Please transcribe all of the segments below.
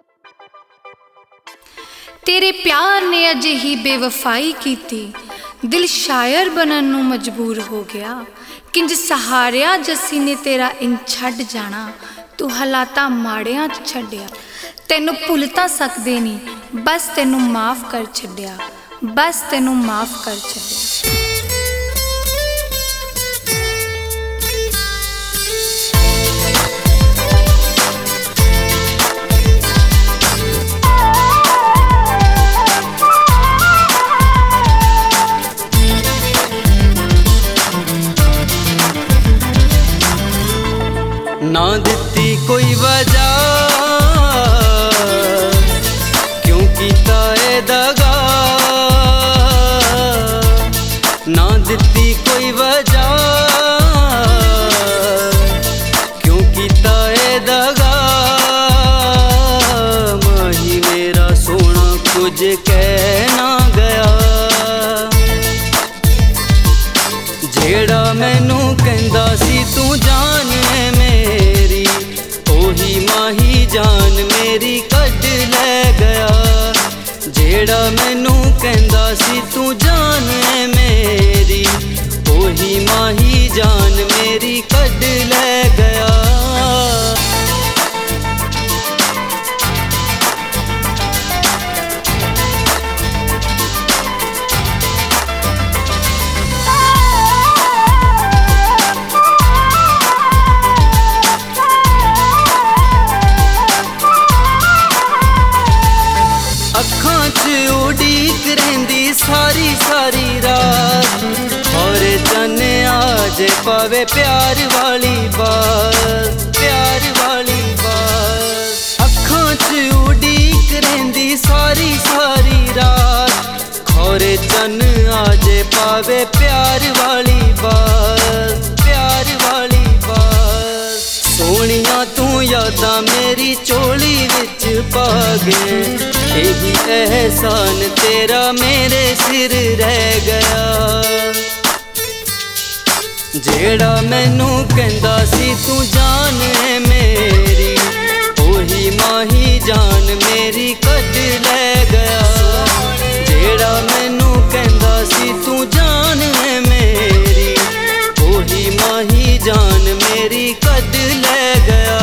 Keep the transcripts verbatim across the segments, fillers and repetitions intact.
तेरे प्यार ने अजिही बेवफाई की थी, दिल शायर बनन नूं मजबूर हो गया। किंज सहारिया जस्सी ने तेरा इन छड्ड जाना, तू हालातां माड़ियां च छड्डिया। तैनूं भुल तां सकदे नी, बस तैनूं माफ़ कर छड्डिया, बस तैनूं माफ़ कर छड्डिया। ना दिती कोई वजह, क्यों कीता ए दगा। ना दिती कोई वजह, क्यों कीता ए दगा। माही मेरा सोना कुछ कह ना गया, जेड़ा मैनू कहंदा सी तू जान है मेरी, ओही माही जान मेरी कट ले गया। जेड़ा मैनू कहंदा सी तू जान है मेरी, ओही माही जान मेरी कट ले गया। अखां च उड़ीक रहिंदी सारी सारी रात, और चन आज पावे प्यार वाली बात, प्यार वाली बात। अखां च उड़ीक रहिंदी सारी सारी रात, और चन आज पावे प्यार वाली बात, प्यार वाली बात। सोनिया तू यादां मेरी चोली विच पा गए, यही एहसान तेरा मेरे सिर रह गया। जेड़ा मैनू कहंदा सी तू जान है मेरी, ओही माही जान मेरी कट ले गया। जेड़ा मैनू कहंदा सी तू जान है मेरी, ओही माही जान मेरी कट ले गया।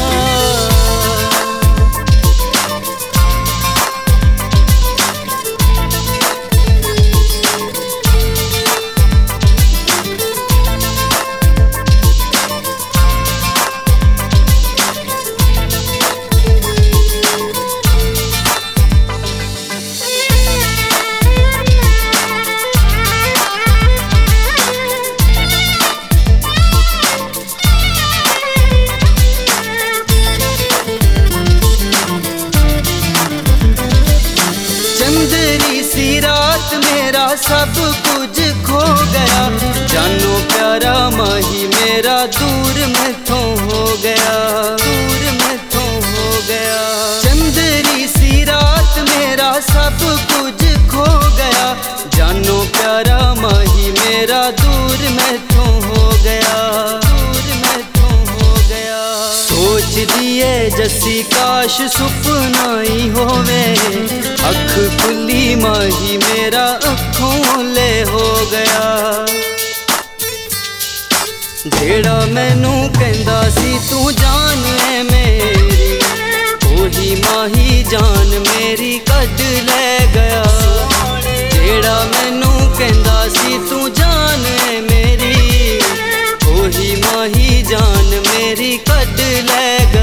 चंदरी सी रात मेरा सब कुछ खो गया, जानो प्यारा माही मेरा दूर मैथों हो गया, दूर मैथों हो गया। चंदरी सी रात मेरा सब कुछ खो गया, जानो प्यारा माही मेरा दूर मैथों हो गया, दूर मैथों हो गया। सोच दिए जसी काश सुपना ही होवे, अख खुली माही मेरा अखों ले हो गया। जेड़ा मैनू कहंदा सी तू जान है मेरी, ओही माही जान मेरी कट ले गया। जेड़ा मैनू कहंदा सी तू जान है मेरी, ओही माही जान मेरी कट ले गया।